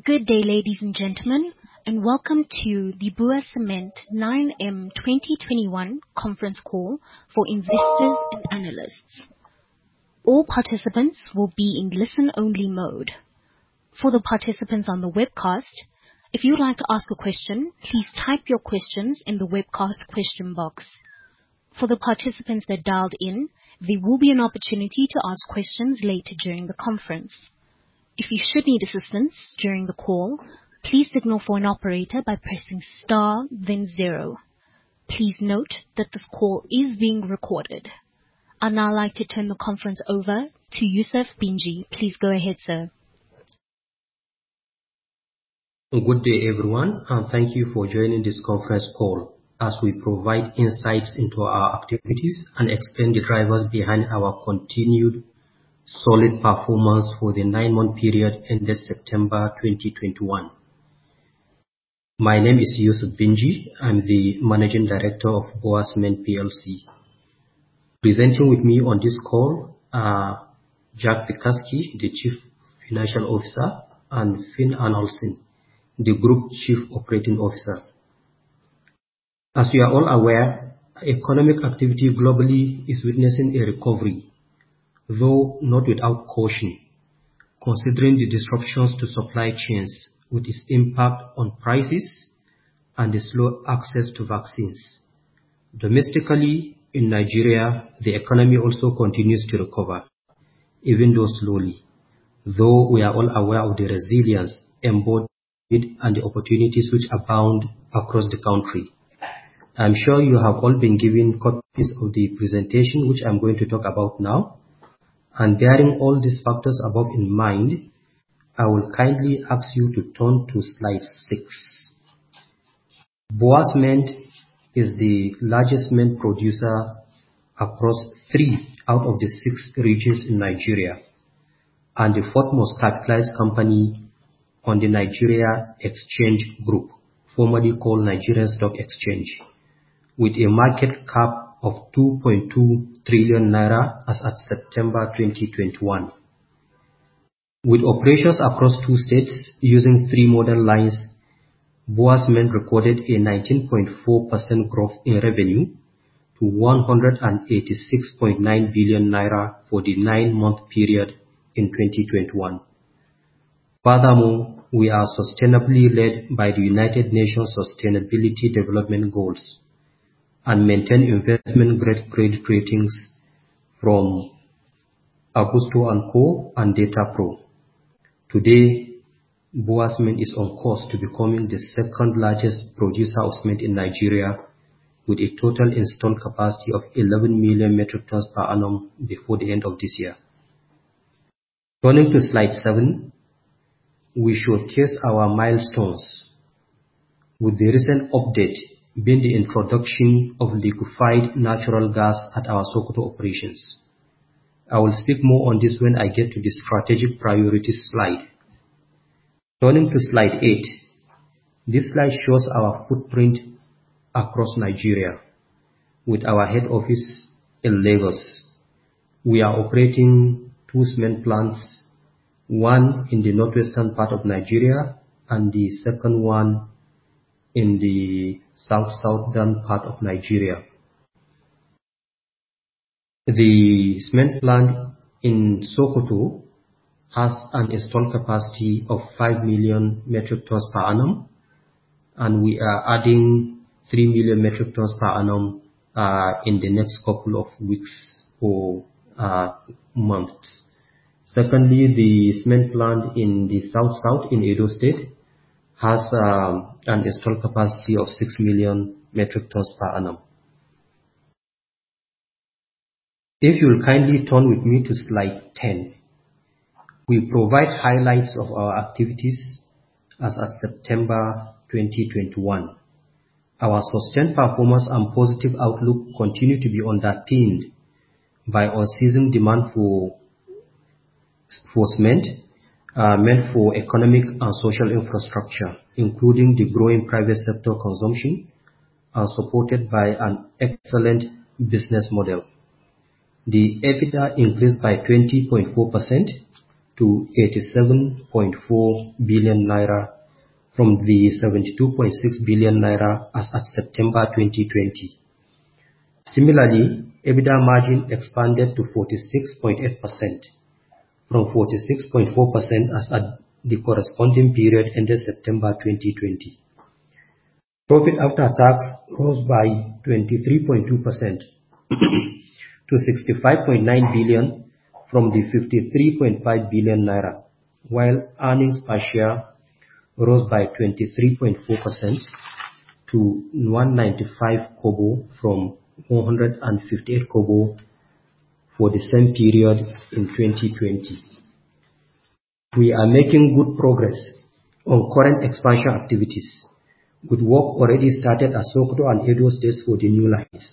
Good day, ladies and gentlemen, and welcome to the Bua Cement 9M 2021 conference call for investors and analysts. All participants will be in listen-only mode. For the participants on the webcast, if you'd like to ask a question, please type your questions in the webcast question box. For the participants that dialed in, there will be an opportunity to ask questions later during the conference. If you should need assistance during the call, please signal for an operator by pressing star then 0. Please note that this call is being recorded. I'd now like to turn the conference over to Yusuf Binji. Please go ahead, sir. Good day, everyone, and thank you for joining this conference call as we provide insights into our activities and explain the drivers behind our continued solid performance for the 9-month period ended September 2021. My name is Yusuf Binji. I'm the Managing Director of Bua Cement PLC. Presenting with me on this call are Jack Pekaski, the Chief Financial Officer, and Finn Arnoldson, the Group Chief Operating Officer. As you are all aware, economic activity globally is witnessing a recovery, though not without caution, considering the disruptions to supply chains with its impact on prices and the slow access to vaccines. Domestically, in Nigeria, the economy also continues to recover, even though slowly, though we are all aware of the resilience embodied and the opportunities which abound across the country. I'm sure you have all been given copies of the presentation which I'm going to talk about now. And bearing all these factors above in mind, I will kindly ask you to turn to slide 6. Bua Cement is the largest cement producer across 3 out of the 6 regions in Nigeria, and the 4th most capitalized company on the Nigeria Exchange Group, formerly called Nigerian Stock Exchange, with a market cap of 2.2 trillion naira as at September 2021. With operations across 2 states using 3 modern lines, Bua Cement recorded a 19.4% growth in revenue to 186.9 billion naira for the 9-month period in 2021. Furthermore, we are sustainably led by the United Nations Sustainability Development Goals and maintain investment-grade credit ratings from Agusto & Co. and DataPro. Today, Bua Cement is on course to becoming the 2nd largest producer of cement in Nigeria, with a total installed capacity of 11 million metric tons per annum before the end of this year. Turning to slide 7, we showcase our milestones, with the recent update being the introduction of liquefied natural gas at our Sokoto operations. I will speak more on this when I get to the strategic priorities slide. Turning to slide 8, this slide shows our footprint across Nigeria, with our head office in Lagos. We are operating 2 cement plants, one in the northwestern part of Nigeria and the second one in the southern part of Nigeria. The cement plant in Sokoto has an installed capacity of 5 million metric tons per annum, and we are adding 3 million metric tons per annum in the next couple of weeks or months. Secondly, the cement plant in the south in Edo State has an installed capacity of 6 million metric tons per annum. If you will kindly turn with me to slide 10, we provide highlights of our activities as of September 2021. Our sustained performance and positive outlook continue to be underpinned by unceasing demand for cement meant for economic and social infrastructure, including the growing private sector consumption, and supported by an excellent business model. The EBITDA increased by 20.4% to 87.4 billion naira from the 72.6 billion naira as at September 2020. Similarly, EBITDA margin expanded to 46.8% from 46.4% as at the corresponding period ended September 2020. Profit after tax rose by 23.2% to 65.9 billion from the 53.5 billion naira, while earnings per share rose by 23.4% to 195 kobo from 158 kobo for the same period in 2020. We are making good progress on current expansion activities, with work already started at Sokoto and Edo states for the new lines.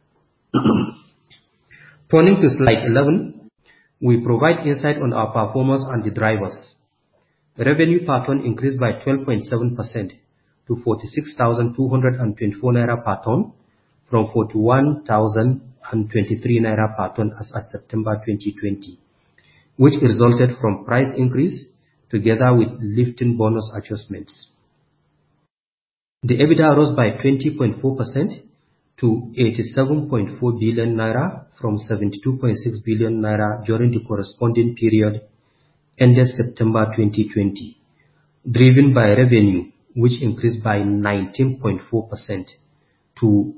Turning to slide 11, we provide insight on our performance and the drivers. Revenue per ton increased by 12.7% to 46,224 naira per ton from 41,023 naira per ton as at September 2020, which resulted from price increase together with lifting bonus adjustments. The EBITDA rose by 20.4% to 87.4 billion naira from 72.6 billion naira during the corresponding period ended September 2020, driven by revenue, which increased by 19.4% to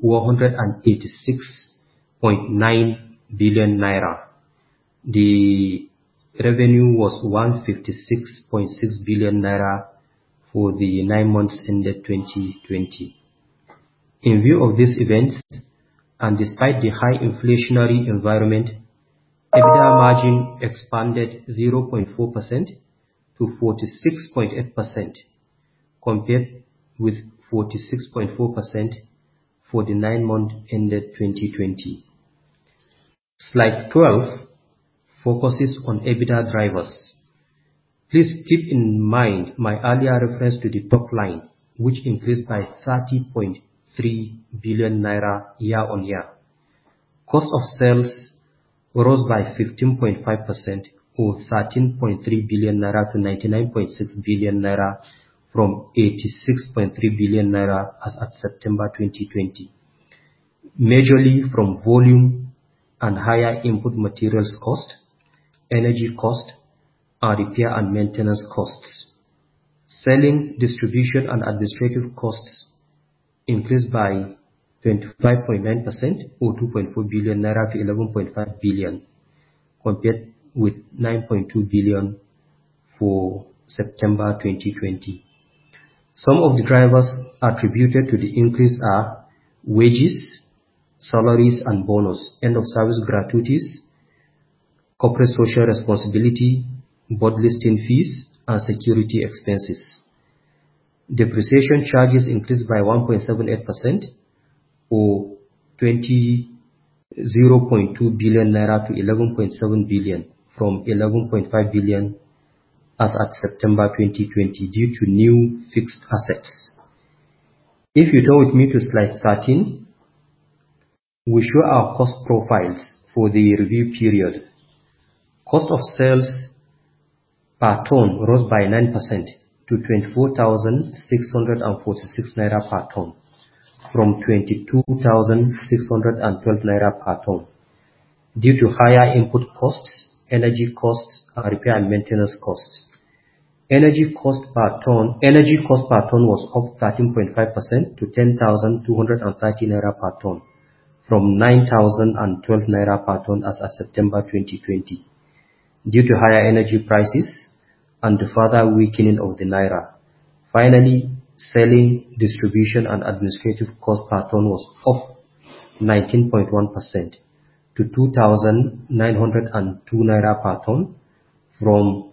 186.9 billion naira. The revenue was 156.6 billion naira for the 9 months ended 2020. In view of these events, and despite the high inflationary environment, EBITDA margin expanded 0.4% to 46.8% compared with 46.4% for the 9 months ended 2020. Slide 12 focuses on EBITDA drivers. Please keep in mind my earlier reference to the top line, which increased by 30.3 billion naira year on year. Cost of sales rose by 15.5% or 13.3 billion naira to 99.6 billion naira from 86.3 billion naira as at September 2020, majorly from volume and higher input materials cost, energy cost, and repair and maintenance costs. Selling, distribution, and administrative costs increased by 25.9% or 2.4 billion naira to 11.5 billion, compared with 9.2 billion for September 2020. Some of the drivers attributed to the increase are wages, salaries and bonus, end of service gratuities, corporate social responsibility, board listing fees, and security expenses. Depreciation charges increased by 1.78% or 20.2 billion naira to 11.7 billion from 11.5 billion as at September 2020 due to new fixed assets. If you turn with me to slide 13, we show our cost profiles for the review period. Cost of sales per ton rose by 9% to 24,646 naira per ton from 22,612 naira per ton due to higher input costs, energy costs, and repair and maintenance costs. Energy cost per ton was up 13.5% to 10,230 naira per ton from 9,012 naira per ton as of September 2020 due to higher energy prices and the further weakening of the naira. Finally, selling, distribution, and administrative cost per ton was up 19.1% to 2,902 naira per ton from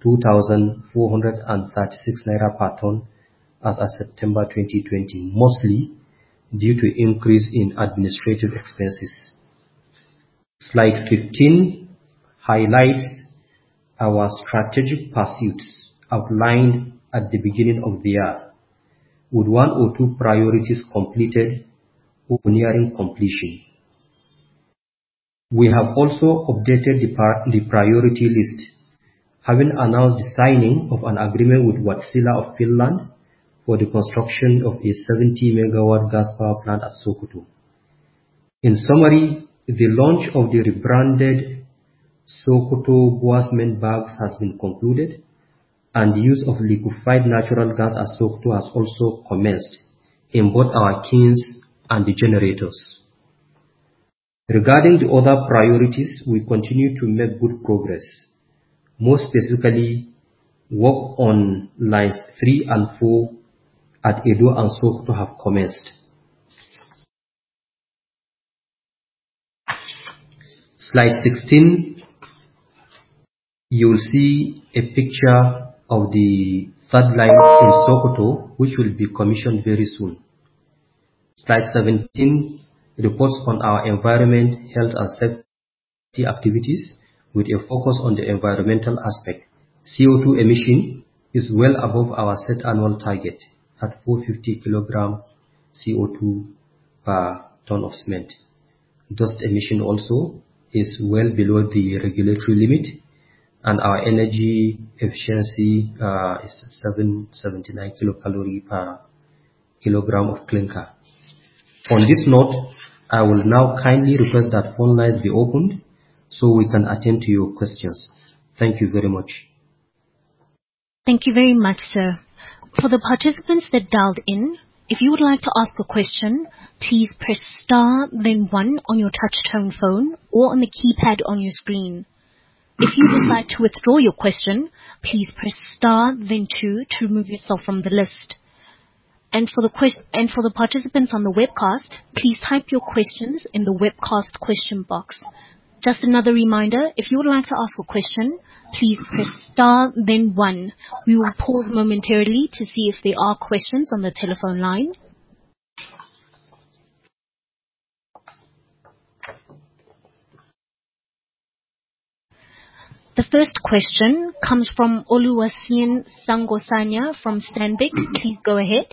2,436 naira per ton as of September 2020, mostly due to increase in administrative expenses. Slide 15 highlights our strategic pursuits outlined at the beginning of the year, with 1 or 2 priorities completed or nearing completion. We have also updated the priority list, having announced the signing of an agreement with Wärtsilä of Finland for the construction of a 70-megawatt gas power plant at Sokoto. In summary, the launch of the rebranded Sokoto Bua Cement bags has been concluded, and the use of liquefied natural gas at Sokoto has also commenced in both our kilns and the generators. Regarding the other priorities, we continue to make good progress. More specifically, work on lines 3 and 4 at Edo and Sokoto have commenced. Slide 16, you will see a picture of the third line in Sokoto, which will be commissioned very soon. Slide 17 reports on our environment, health and safety activities with a focus on the environmental aspect. CO2 emission is well above our set annual target at 450 kg CO2 per ton of cement. Dust emission also is well below the regulatory limit, and our energy efficiency is 779 kilocalorie per kilogram of clinker. On this note, I will now kindly request that phone lines be opened so we can attend to your questions. Thank you very much. Thank you very much, sir. For the participants that dialed in, if you would like to ask a question, please press star then 1 on your touch-tone phone or on the keypad on your screen. If you would like to withdraw your question, please press star then 2 to remove yourself from the list. And for the participants on the webcast, please type your questions in the webcast question box. Just another reminder, if you would like to ask a question, please press star then 1. We will pause momentarily to see if there are questions on the telephone line. The first question comes from Oluwaseun Sangosanya from Stanbic. Please go ahead.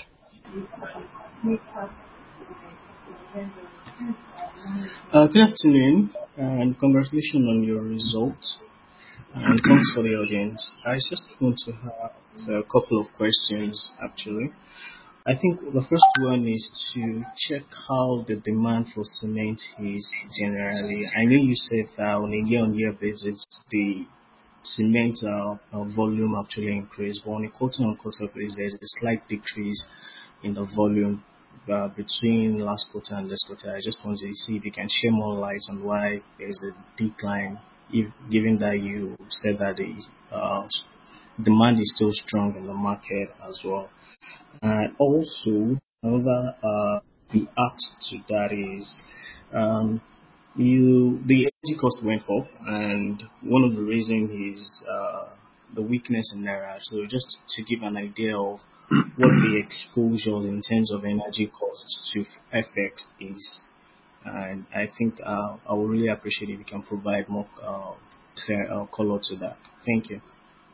Good afternoon, and congratulations on your results. And thanks for the audience. I just want to have a couple of questions, actually. I think the first one is to check how the demand for cement is generally. I know you said that on a year-on-year basis, the cement volume actually increased, but on a quarter-on-quarter basis, there's a slight decrease in the volume between last quarter and this quarter. I just wanted to see if you can share more light on why there's a decline, given that you said that the demand is still strong in the market as well. And also, another react to that is the energy cost went up, and one of the reasons is the weakness in Naira. So just to give an idea of what the exposure in terms of energy costs to FX is, and I think I would really appreciate if you can provide more clear color to that. Thank you.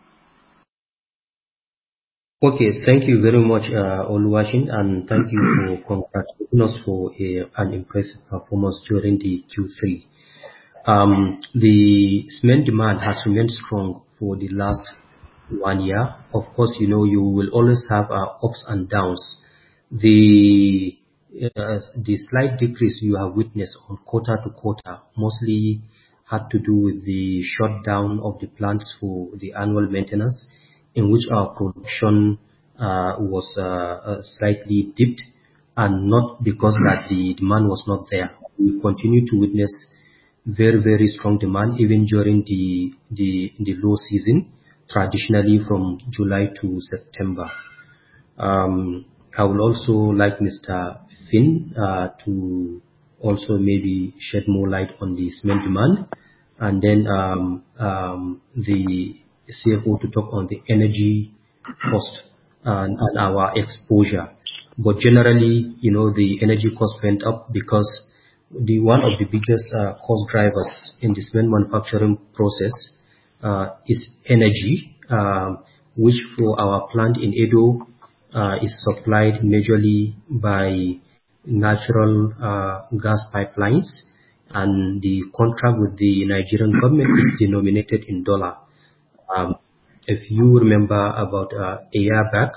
Okay, thank you very much, Oluwaseun, and thank you for congratulating us for an impressive performance during the Q3. The cement demand has remained strong for the last 1 year. Of course, you know, you will always have ups and downs. The slight decrease you have witnessed on quarter to quarter mostly had to do with the shutdown of the plants for the annual maintenance, in which our production was slightly dipped, and not because that the demand was not there. We continue to witness very, very strong demand even during the low season, traditionally from July to September. I would also like Mr. Finn to also maybe shed more light on the cement demand, and then the CFO to talk on the energy cost and our exposure. But generally, you know, the energy cost went up because one of the biggest cost drivers in the cement manufacturing process is energy, which for our plant in Edo is supplied majorly by natural gas pipelines, and the contract with the Nigerian government is denominated in dollar. if you remember about a year back,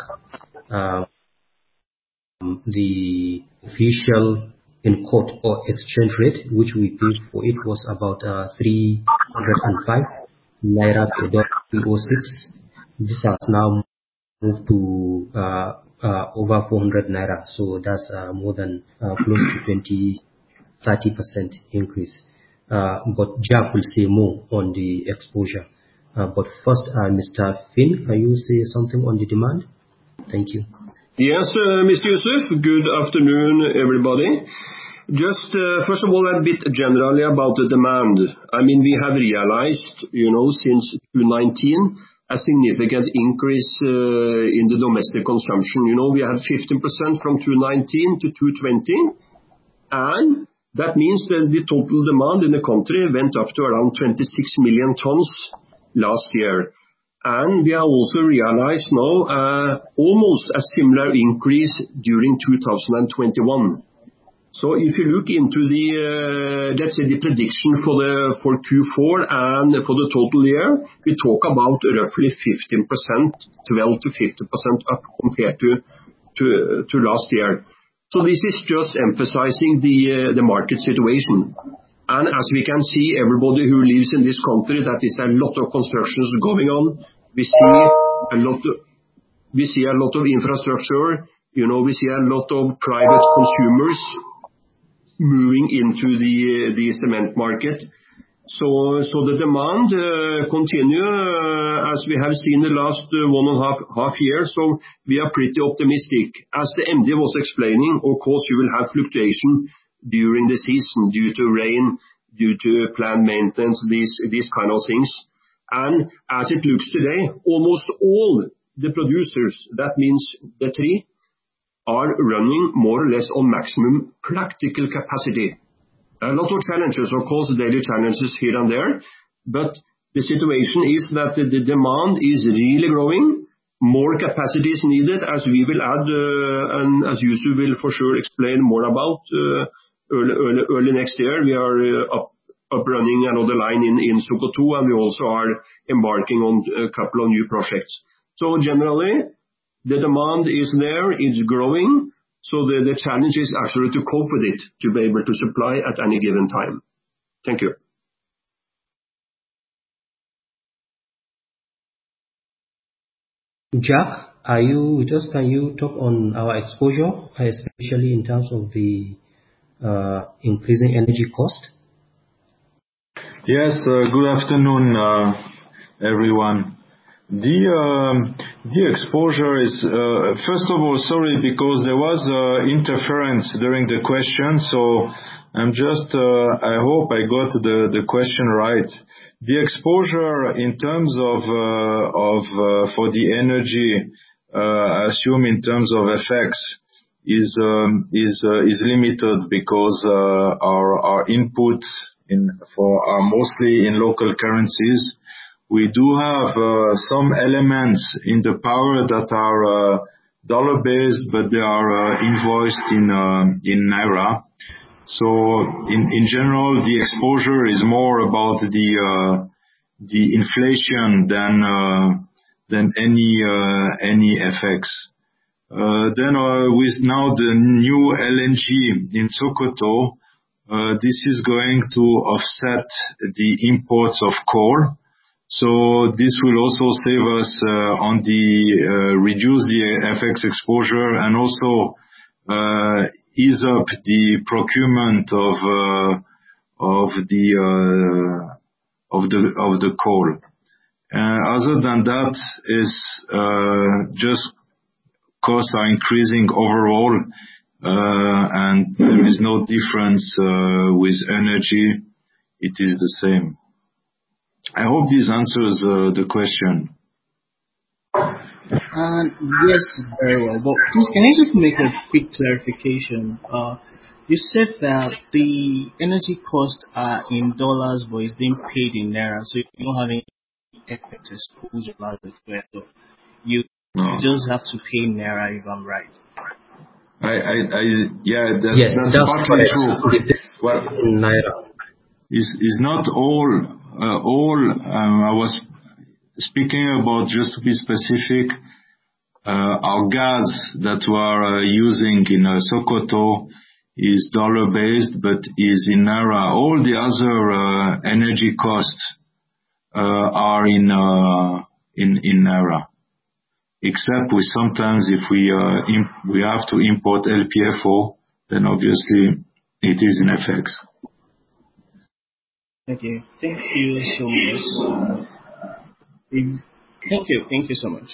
the official in court or exchange rate which we paid for it was about 305 naira per dollar, 306. This has now moved to over 400 naira, so that's more than close to 30% increase. But Jack will say more on the exposure. But first, Mr. Finn, can you say something on the demand? Thank you. Yes, Mr. Yusuf. Good afternoon, everybody. Just first of all, a bit generally about the demand. I mean, we have realized, since 2019, a significant increase in the domestic consumption. We had 15% from 2019 to 2020, and that means that the total demand in the country went up to around 26 million tons last year. And we have also realized now almost a similar increase during 2021. So if you look into the, let's say, the prediction for Q4 and for the total year, we talk about roughly 15%, 12 to 50% up compared to last year. So this is just emphasizing the market situation. And as we can see, everybody who lives in this country, that is a lot of constructions going on. We see a lot of infrastructure. We see a lot of private consumers moving into the cement market. So the demand continue as we have seen the last 1.5 years. So we are pretty optimistic. As the MD was explaining, of course, you will have fluctuation during the season due to rain, due to plant maintenance, these kind of things. And as it looks today, almost all the producers, that means the three, are running more or less on maximum practical capacity. A lot of challenges, of course, daily challenges here and there, but the situation is that the demand is really growing. More capacity is needed, as we will add, and as Yusuf will for sure explain more about. Early next year, we are up running another line in Sokoto, and we also are embarking on a couple of new projects. So generally, the demand is there, it's growing, so the challenge is actually to cope with it, to be able to supply at any given time. Thank you. Jack, are you with us? Can you talk on our exposure, especially in terms of the increasing energy cost? Yes, good afternoon, everyone. The exposure is, first of all, sorry, because there was interference during the question, so I hope I got the question right. The exposure in terms of for the energy, I assume in terms of FX, is limited because our inputs are mostly in local currencies. We do have some elements in the power that are dollar-based, but they are invoiced in naira. So in general, the exposure is more about the inflation than any FX. Then with now the new LNG in Sokoto, this is going to offset the imports of coal. So this will also save us on the reduce the FX exposure and also ease up the procurement of the coal. Other than that, is just costs are increasing overall, and there is no difference with energy. It is the same. I hope this answers the question. Yes, very well. But please, can I just make a quick clarification? You said that the energy costs are in dollars, but it's being paid in naira, so you don't have any FX exposure as well. So you just have to pay naira, if I'm right. That's partly true. Well, naira is not all. speaking about, just to be specific, our gas that we are using in Sokoto is dollar-based, but is in Naira. All the other energy costs are in Naira, except with sometimes if we have to import LPFO, then obviously it is in FX. Okay, thank you so much. Thank you so much.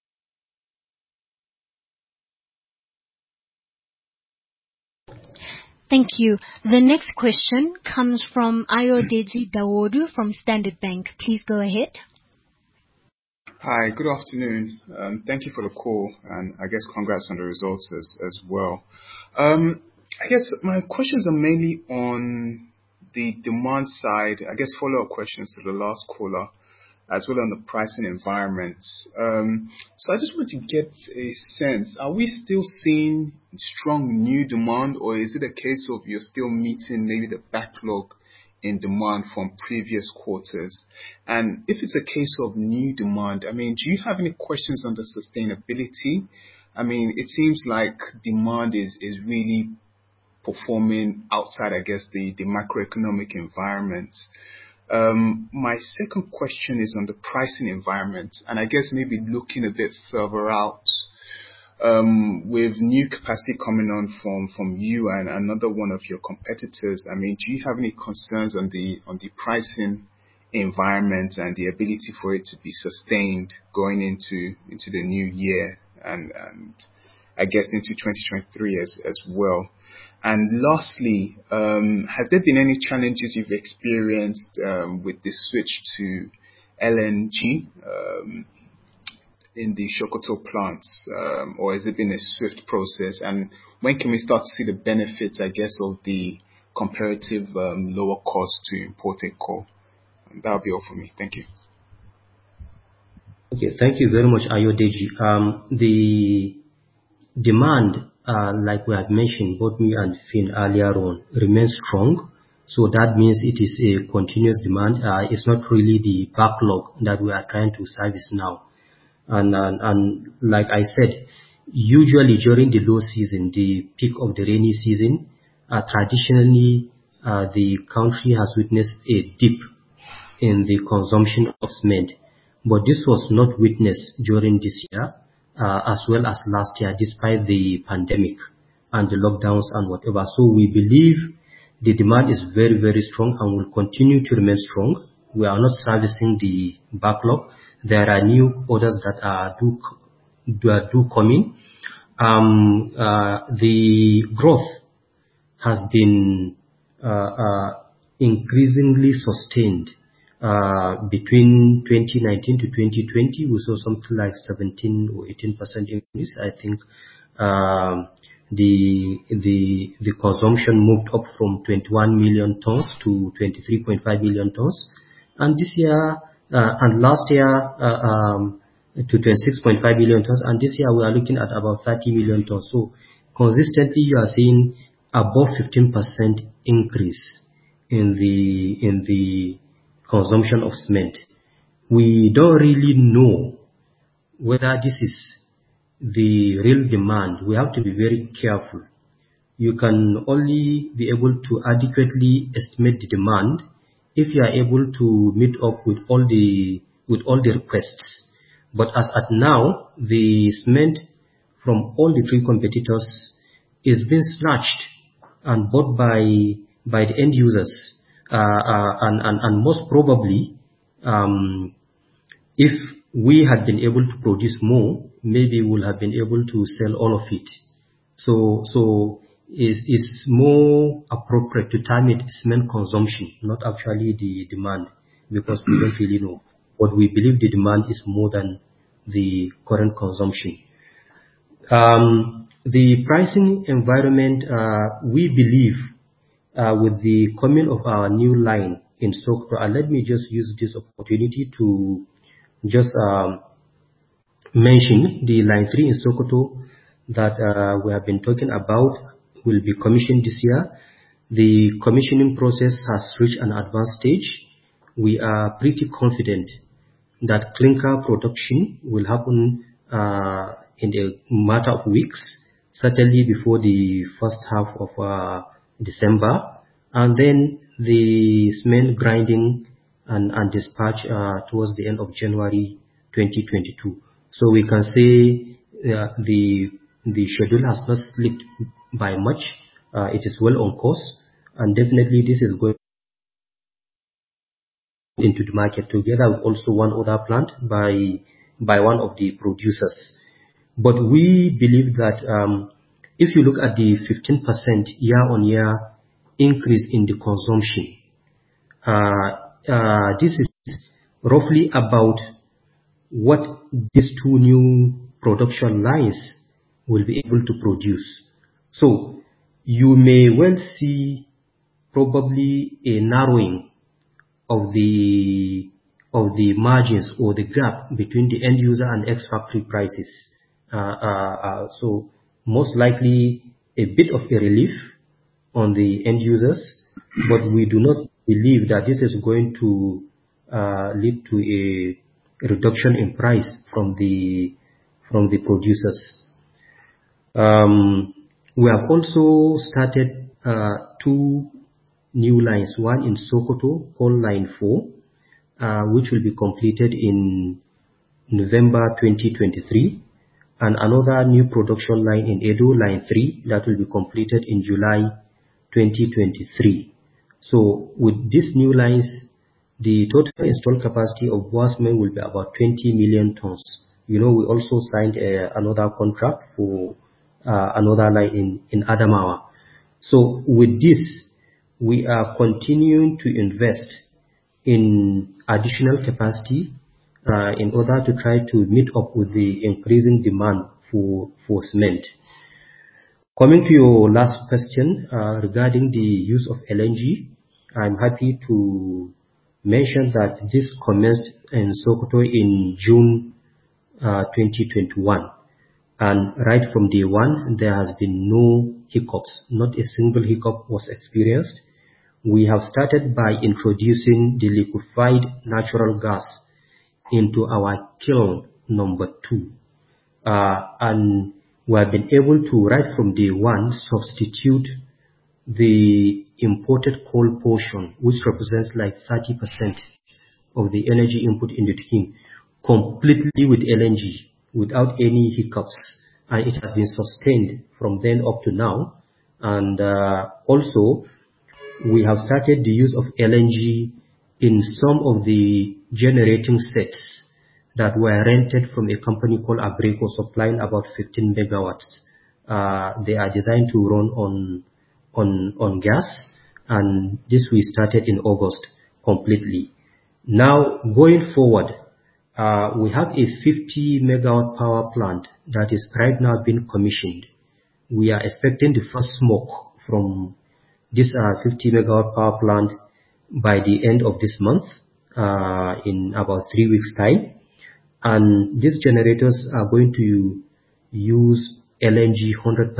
Thank you. The next question comes from Ayodeji Dawodu from Standard Bank. Please go ahead. Hi, good afternoon. Thank you for the call, and I guess congrats on the results as well. I guess my questions are mainly on the demand side. I guess follow-up questions to the last caller, as well on the pricing environment. So I just want to get a sense, are we still seeing strong new demand, or is it a case of you're still meeting maybe the backlog in demand from previous quarters? And if it's a case of new demand, I mean, do you have any questions on the sustainability? I mean, it seems like demand is really performing outside, I guess, the macroeconomic environment. My second question is on the pricing environment, and I guess maybe looking a bit further out, with new capacity coming on from you and another one of your competitors. I mean, do you have any concerns on the pricing environment and the ability for it to be sustained going into the new year and I guess into 2023 as well? And lastly, has there been any challenges you've experienced with the switch to LNG in the Sokoto plants, or has it been a swift process? And when can we start to see the benefits, I guess, of the comparative lower cost to imported coal? That'll be all for me. Thank you. Okay, thank you very much, Ayodeji. The demand, like we have mentioned, both me and Finn earlier on, remains strong. So that means it is a continuous demand. It's not really the backlog that we are trying to service now. And like I said, usually during the low season, the peak of the rainy season, traditionally the country has witnessed a dip in the consumption of cement. But this was not witnessed during this year, as well as last year, despite the pandemic and the lockdowns and whatever. So we believe the demand is very, very strong and will continue to remain strong. We are not servicing the backlog. There are new orders that are do coming. The growth has been increasingly sustained. Between 2019 to 2020, we saw something like 17 or 18% increase. I think the consumption moved up from 21 million tons to 23.5 million tons, and this year and last year to 26.5 million tons, and this year we are looking at about 30 million tons. So consistently, you are seeing above 15% increase in the consumption of cement. We don't really know whether this is the real demand. We have to be very careful. You can only be able to adequately estimate the demand if you are able to meet up with all the requests. But as at now, the cement from all the three competitors is being snatched and bought by the end users. And most probably, if we had been able to produce more, maybe we'll have been able to sell all of it. So it's more appropriate to term it cement consumption, not actually the demand, because we don't really know. But we believe the demand is more than the current consumption. The pricing environment, we believe, with the coming of our new line in Sokoto, and let me just use this opportunity to just mention the line 3 in Sokoto that we have been talking about will be commissioned this year. The commissioning process has reached an advanced stage. We are pretty confident that clinker production will happen in a matter of weeks, certainly before the first half of December, and then the cement grinding and dispatch towards the end of January 2022. So we can say the schedule has not slipped by much. It is well on course, and definitely this is going into the market together with also one other plant by one of the producers. But we believe that if you look at the 15% year-on-year increase in the consumption, this is roughly about what these two new production lines will be able to produce. So you may well see probably a narrowing of the margins or the gap between the end user and ex-factory prices. So most likely a bit of a relief on the end users, but we do not believe that this is going to lead to a reduction in price from the producers. We have also started two new lines, one in Sokoto called Line 4, which will be completed in November 2023, and another new production line in Edo, Line 3, that will be completed in July 2023. So with these new lines, the total installed capacity of Bua Cement will be about 20 million tons. You know, we also signed another contract for another line in Adamawa. So with this, we are continuing to invest in additional capacity in order to try to meet up with the increasing demand for cement. Coming to your last question regarding the use of LNG, I'm happy to mention that this commenced in Sokoto in June 2021. And right from day one, there has been no hiccups. Not a single hiccup was experienced. We have started by introducing the liquefied natural gas into our kiln number 2. And we have been able to, right from day one, substitute the imported coal portion, which represents like 30% of the energy input in the kiln, completely with LNG without any hiccups. And it has been sustained from then up to now. And also, we have started the use of LNG in some of the generating sets that were rented from a company called Agreco, supplying about 15 megawatts. They are designed to run on gas, and this we started in August completely. Now, going forward, we have a 50 megawatt power plant that is right now being commissioned. We are expecting the first smoke from this 50 megawatt power plant by the end of this month, in about 3 weeks' time. And these generators are going to use LNG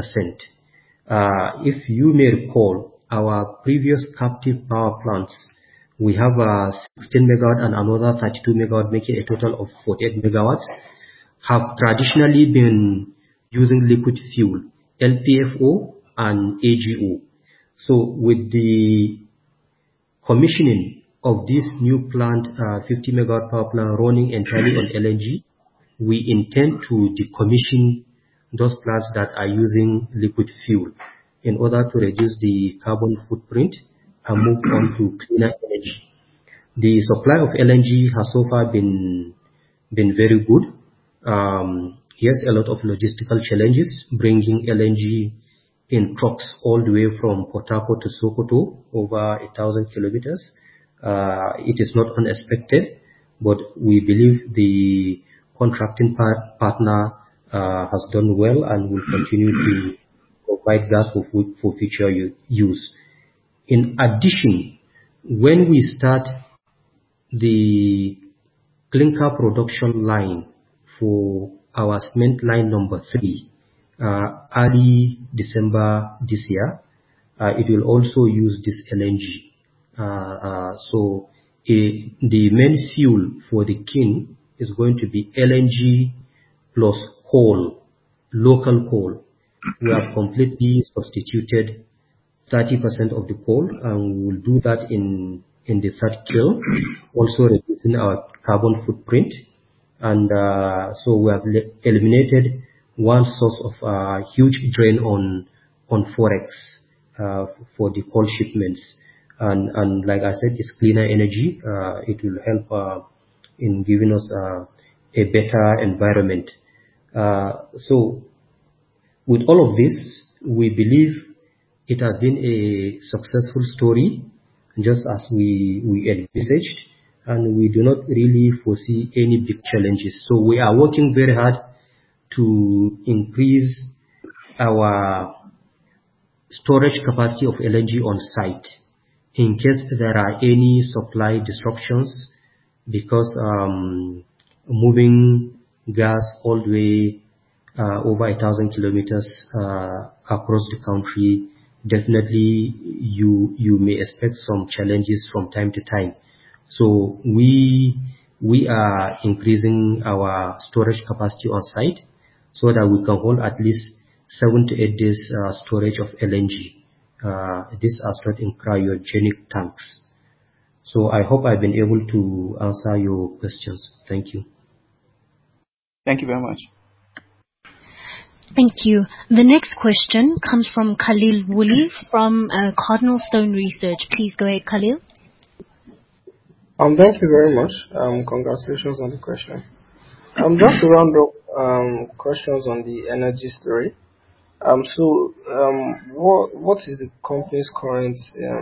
100%. If you may recall, our previous captive power plants, we have 16 megawatt and another 32 megawatt, making a total of 48 megawatts, have traditionally been using liquid fuel, LPFO and AGO. So with the commissioning of this new plant, 50 megawatt power plant running entirely on LNG, we intend to decommission those plants that are using liquid fuel in order to reduce the carbon footprint and move on to cleaner energy. The supply of LNG has so far been very good. Yes, a lot of logistical challenges bringing LNG in trucks all the way from Port Harcourt to Sokoto, over 1,000 kilometers. It is not unexpected, but we believe the contracting partner has done well and will continue to provide gas for future use. In addition, when we start the clinker production line for our cement line number 3, early December this year, it will also use this LNG. So the main fuel for the kiln is going to be LNG plus coal, local coal. We have completely substituted 30% of the coal, and we will do that in the third kiln, also reducing our carbon footprint. And so we have eliminated one source of huge drain on Forex for the coal shipments. And like I said, it's cleaner energy. It will help in giving us a better environment. So with all of this, we believe it has been a successful story, just as we envisaged, and we do not really foresee any big challenges. So we are working very hard to increase our storage capacity of LNG on site in case there are any supply disruptions, because moving gas all the way over 1,000 kilometers across the country, definitely you may expect some challenges from time to time. So we are increasing our storage capacity on site so that we can hold at least 7 to 8 days storage of LNG. These are stored in cryogenic tanks. So I hope I've been able to answer your questions. Thank you. Thank you very much. Thank you. The next question comes from Khalil Woolley from Cardinal Stone Research. Please go ahead, Khalil. Thank you very much. Congratulations on the question. Just to round up questions on the energy story. What is the company's current,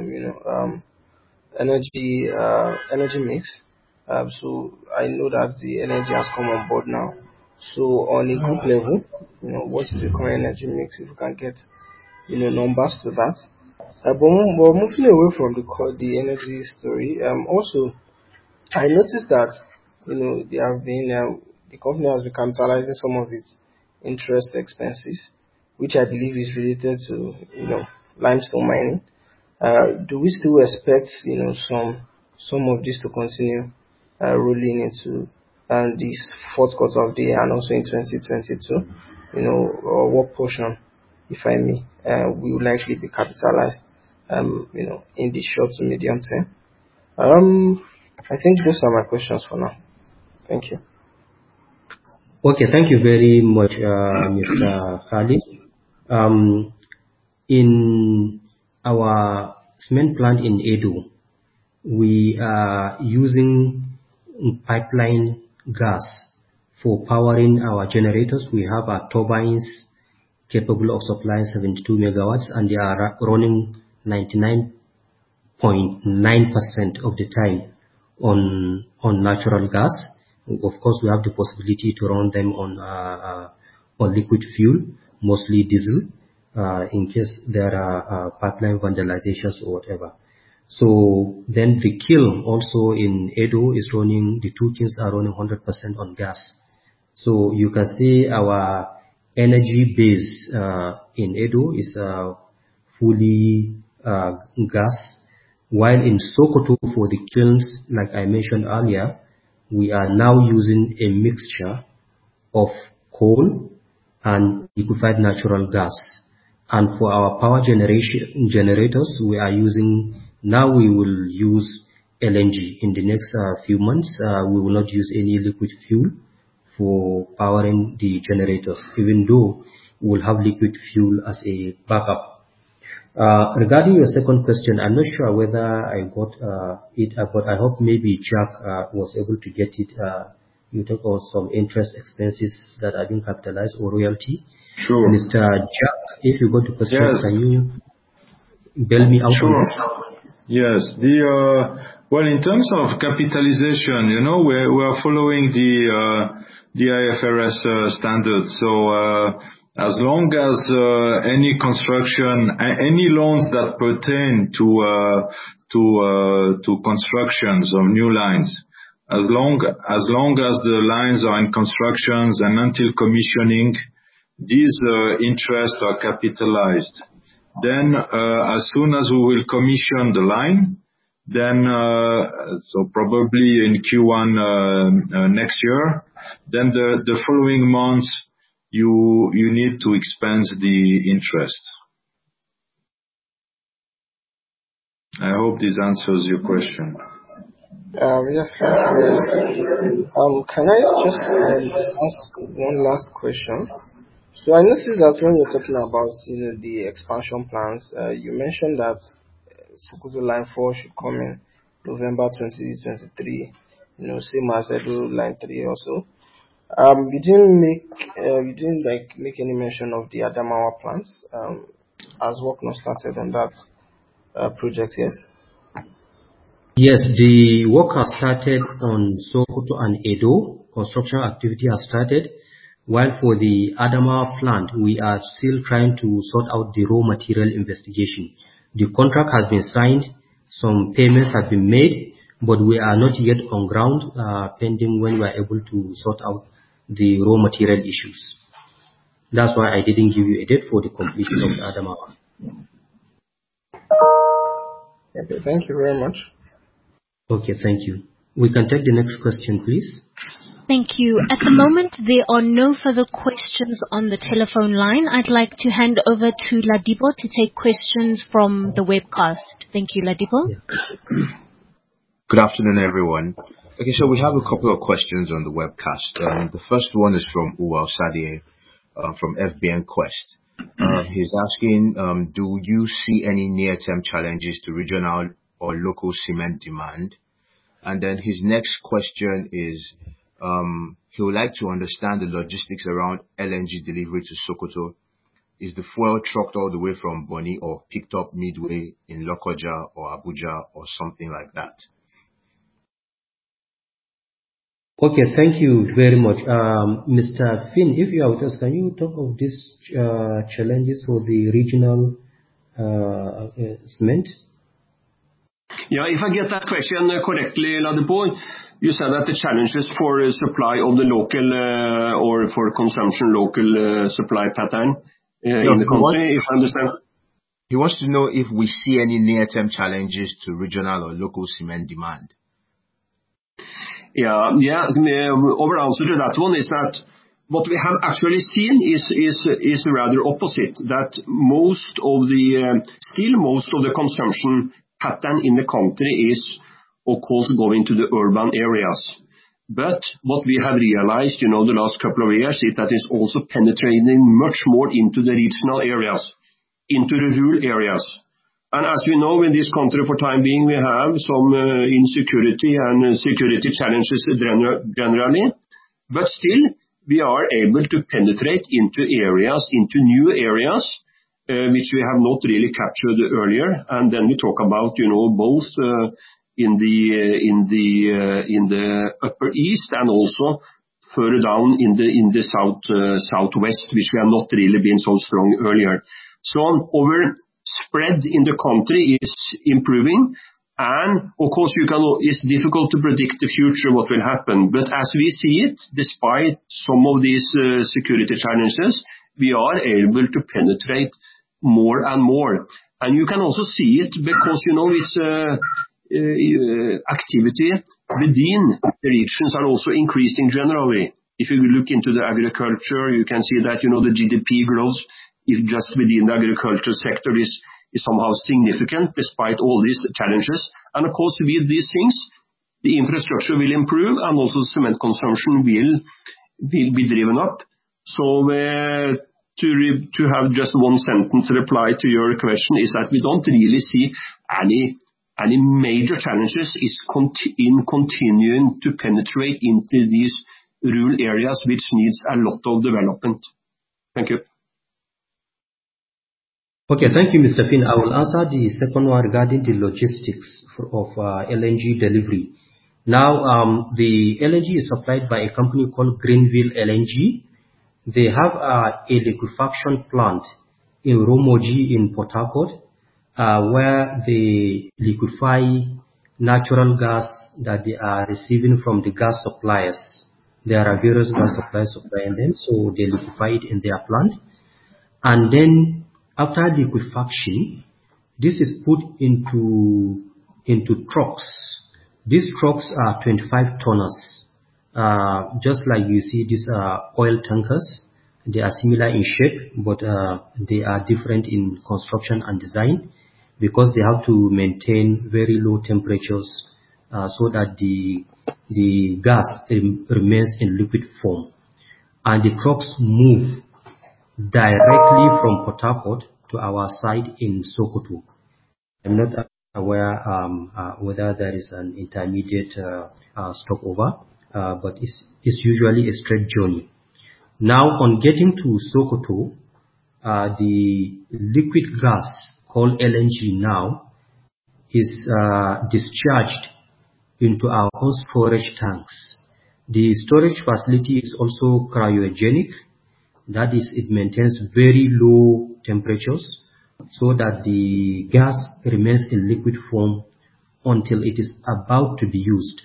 energy mix? So I know that the energy has come on board now. So on a group level, what is the current energy mix? If you can get, numbers to that. But moving away from the energy story, also I noticed that they have been the company has been capitalizing some of its interest expenses, which I believe is related to limestone mining. Do we still expect some of this to continue rolling into this fourth quarter of the year and also in 2022? Or what portion, if I may, will likely be capitalized in the short to medium term? I think those are my questions for now. Thank you. Okay, thank you very much, Mr. Khalid. In our cement plant in Edo, we are using pipeline gas for powering our generators. We have our turbines capable of supplying 72 megawatts, and they are running 99.9% of the time on natural gas. Of course, we have the possibility to run them on liquid fuel, mostly diesel, in case there are pipeline vandalizations or whatever. So then the kiln also in Edo is running, the two kilns are running 100% on gas. So you can see our energy base in Edo is fully gas. While in Sokoto for the kilns, like I mentioned earlier, we are now using a mixture of coal and liquefied natural gas. And for our power generators, we will use LNG. In the next few months, we will not use any liquid fuel for powering the generators, even though we will have liquid fuel as a backup. Regarding your second question, I'm not sure whether I got it, but I hope maybe Jack was able to get it. You talk about some interest expenses that are being capitalized or royalty. Sure. Mr. Jack, if you go to questions, yes. Can you bail me out sure. on this? Yes. Well, in terms of capitalization, we are following the IFRS standards. So as long as any construction, any loans that pertain to constructions of new lines, as long as the lines are in constructions and until commissioning, these interests are capitalized. Then, as soon as we will commission the line, then so probably in Q1 next year. Then the following months you need to expense the interest. I hope this answers your question. Yes, thank you. Can I just ask one last question? So I noticed that when you're talking about the expansion plans, you mentioned that Sokoto Line 4 should come in November 2023. Same as Edo Line 3 also. You didn't make any mention of the Adamawa plans. Has work not started on that project yet? Yes, the work has started on Sokoto and Edo. Construction activity has started. While for the Adamawa plant, we are still trying to sort out the raw material investigation. The contract has been signed, some payments have been made, but we are not yet on ground, pending when we are able to sort out the raw material issues. That's why I didn't give you a date for the completion of the Adamawa. Okay, thank you very much. Okay, thank you. We can take the next question, please. Thank you. At the moment, there are no further questions on the telephone line. I'd like to hand over to Ladipo to take questions from the webcast. Thank you, Ladipo. Yeah. Good afternoon, everyone. Okay, so we have a couple of questions on the webcast. The first one is from Uwal Sadie from FBN Quest. He's asking, do you see any near-term challenges to regional or local cement demand? And then his next question is, he would like to understand the logistics around LNG delivery to Sokoto. Is the fuel trucked all the way from Bonny or picked up midway in Lokoja or Abuja or something like that? Okay, thank you very much. Mr. Finn, if you are with us, can you talk of these challenges for the regional cement? Yeah, if I get that question correctly, Ladipo, you said that the challenges for supply of the local or for consumption local supply pattern in the country, if I understand. He wants to know if we see any near-term challenges to regional or local cement demand. Yeah. Our answer to that one is that what we have actually seen is rather opposite. That most of the consumption pattern in the country is, of course, going to the urban areas. But what we have realized, the last couple of years is that it's also penetrating much more into the regional areas, into the rural areas. And as we know, in this country for time being, we have some insecurity and security challenges generally. But still, we are able to penetrate into new areas, which we have not really captured earlier. And then we talk about, both in the upper east and also further down in the southwest, which we have not really been so strong earlier. So our spread in the country is improving, and of course it's difficult to predict the future what will happen. But as we see it, despite some of these security challenges, we are able to penetrate more and more. And you can also see it because it's activity within the regions are also increasing generally. If you look into the agriculture, you can see that the GDP growth is just within the agriculture sector is somehow significant despite all these challenges. And of course, with these things, the infrastructure will improve and also cement consumption will be driven up. So to have just one sentence reply to your question is that we don't really see any major challenges in continuing to penetrate into these rural areas which needs a lot of development. Thank you. Okay, thank you, Mr. Finn. I will answer the second one regarding the logistics of LNG delivery. Now, the LNG is supplied by a company called Greenville LNG. They have a liquefaction plant in Romoji in Port Harcourt, where they liquefy natural gas that they are receiving from the gas suppliers. There are various gas suppliers supplying them, so they liquefy it in their plant. And then after liquefaction, this is put into into trucks. These trucks are 25 tonners. Just like you see these oil tankers, they are similar in shape, but they are different in construction and design because they have to maintain very low temperatures so that the gas remains in liquid form. And the trucks move directly from Port Harcourt to our site in Sokoto. I'm not aware whether there is an intermediate stopover, but it's usually a straight journey. Now, on getting to Sokoto, the liquid gas called LNG now is discharged into our own storage tanks. The storage facility is also cryogenic. That is, it maintains very low temperatures so that the gas remains in liquid form until it is about to be used.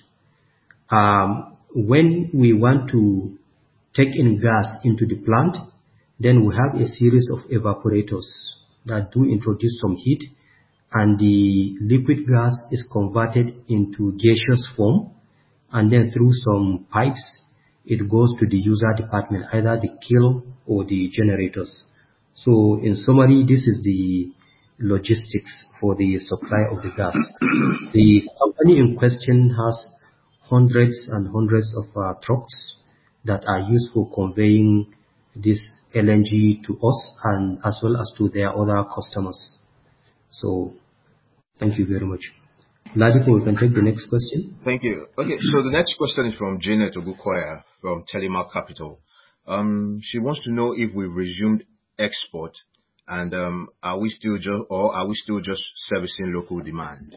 When we want to take in gas into the plant, then we have a series of evaporators that do introduce some heat, and the liquid gas is converted into gaseous form, and then through some pipes, it goes to the user department, either the kiln or the generators. So in summary, this is the logistics for the supply of the gas. The company in question has hundreds and hundreds of trucks that are used for conveying this LNG to us and as well as to their other customers. So thank you very much. Ladipo, we can take the next question. Thank you. Okay, so the next question is from Janet Ogukoya from Telemark Capital. She wants to know if we resumed export and are we still just servicing local demand?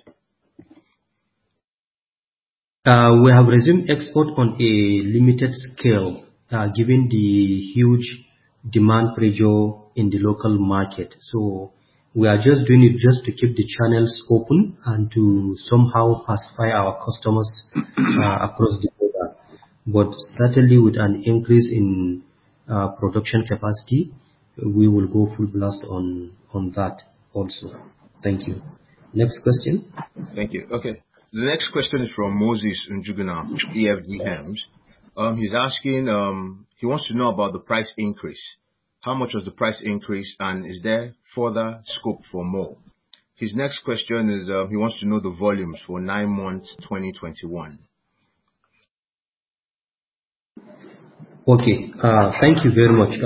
We have resumed export on a limited scale, given the huge demand pressure in the local market. So we are just doing it just to keep the channels open and to somehow pacify our customers across the border. But certainly with an increase in production capacity, we will go full blast on that also. Thank you. Next question. Thank you. Okay. The next question is from Moses Njuguna, EFG Hems. He's asking, he wants to know about the price increase. How much was the price increase, and is there further scope for more? His next question is, he wants to know the volumes for 9 months 2021. Okay, thank you very much.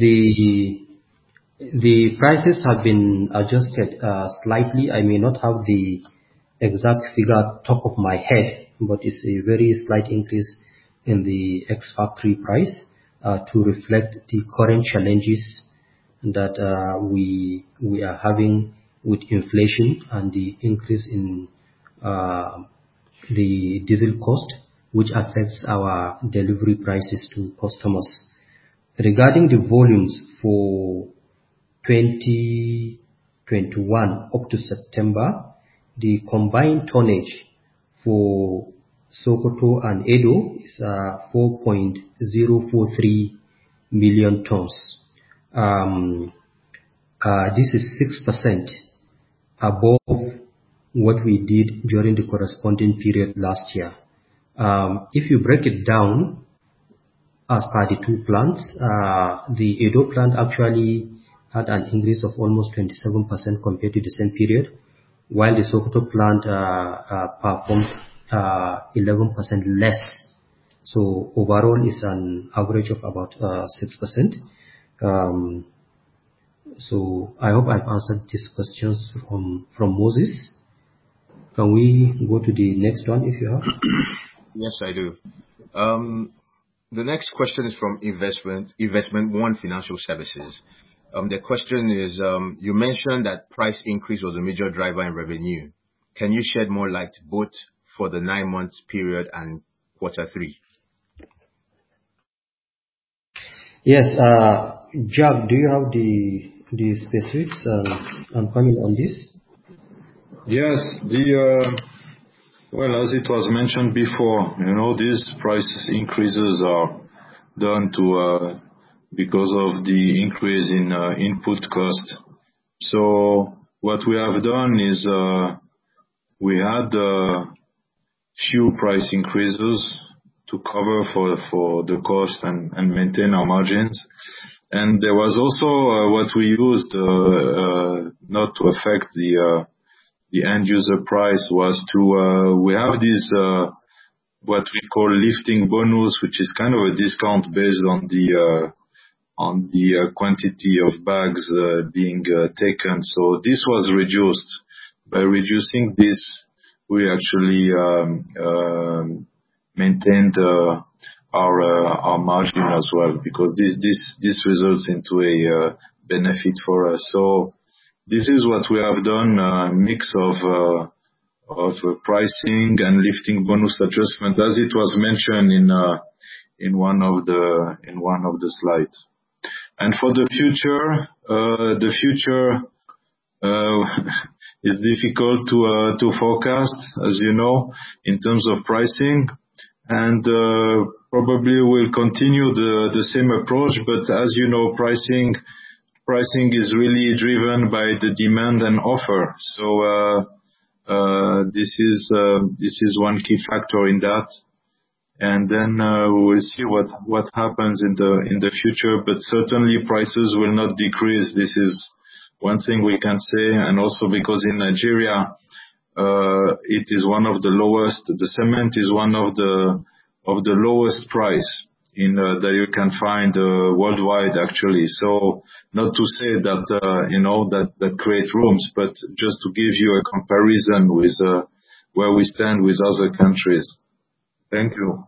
The prices have been adjusted slightly. I may not have the exact figure top of my head, but it's a very slight increase in the ex-factory price to reflect the current challenges that we are having with inflation and the increase in the diesel cost, which affects our delivery prices to customers. Regarding the volumes for 2021 up to September, the combined tonnage for Sokoto and Edo is 4.043 million tons. This is 6% above what we did during the corresponding period last year. If you break it down as per the two plants, the Edo plant actually had an increase of almost 27% compared to the same period, while the Sokoto plant performed 11% less. So overall, it's an average of about 6%. So I hope I've answered these questions from Moses. Can we go to the next one if you have? Yes, I do. The next question is from Investment One Financial Services. The question is, you mentioned that price increase was a major driver in revenue. Can you shed more light both for the 9 months period and Q3? Yes, Jack, do you have the specifics and comment on this? Yes, well, as it was mentioned before, these price increases are done because of the increase in input cost. So what we have done is we had few price increases to cover for the cost and maintain our margins. And there was also what we used not to affect the end user price was to we have this what we call lifting bonus, which is kind of a discount based on the quantity of bags being taken. So this was reduced. By reducing this, we actually maintained our margin as well, because this results into a benefit for us. So this is what we have done, a mix of pricing and lifting bonus adjustment, as it was mentioned in one of the slides. And for the future is difficult to forecast, as you know, in terms of pricing, and probably we'll continue the same approach. But as you know, pricing is really driven by the demand and offer. So this is one key factor in that. And then we will see what happens in the future. But certainly prices will not decrease. This is one thing we can say. And also because in Nigeria, it is one of the lowest. The cement is one of the lowest price that you can find worldwide, actually. So not to say that that create rooms, but just to give you a comparison with where we stand with other countries. Thank you.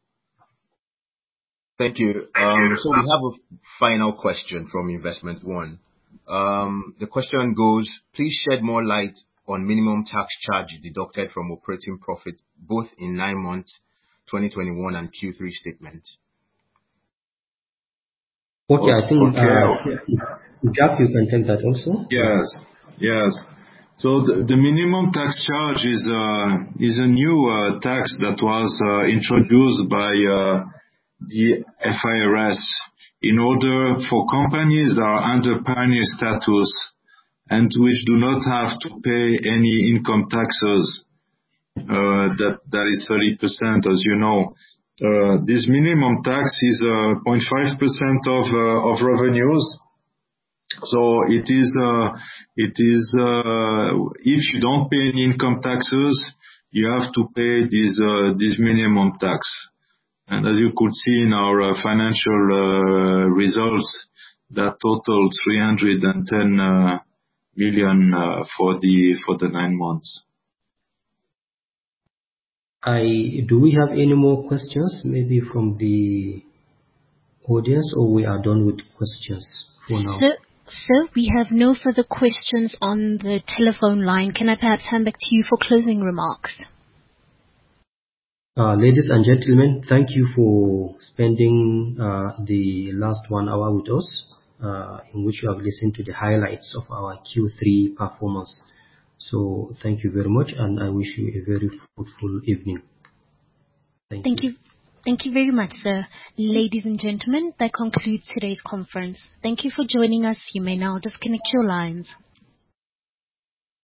Thank you. So we have a final question from Investment One. The question goes: please shed more light on minimum tax charge deducted from operating profit, both in 9 months, 2021 and Q3 statement. Okay, I think Jack, you can take that also. Yes. So the minimum tax charge is a new tax that was introduced by the FIRS in order for companies that are under pioneer status and which do not have to pay any income taxes. That is 30%, as you know. This minimum tax is 0.5% of revenues. So it is if you don't pay any income taxes, you have to pay this minimum tax. And as you could see in our financial results, that totaled 310 million for the 9 months. Do we have any more questions, maybe from the audience, or we are done with questions for now? Sir, we have no further questions on the telephone line. Can I perhaps hand back to you for closing remarks? Ladies and gentlemen, thank you for spending the last 1 hour with us, in which you have listened to the highlights of our Q3 performance. So thank you very much, and I wish you a very fruitful evening. Thank you. Thank you very much, sir. Ladies and gentlemen, that concludes today's conference. Thank you for joining us. You may now disconnect your lines.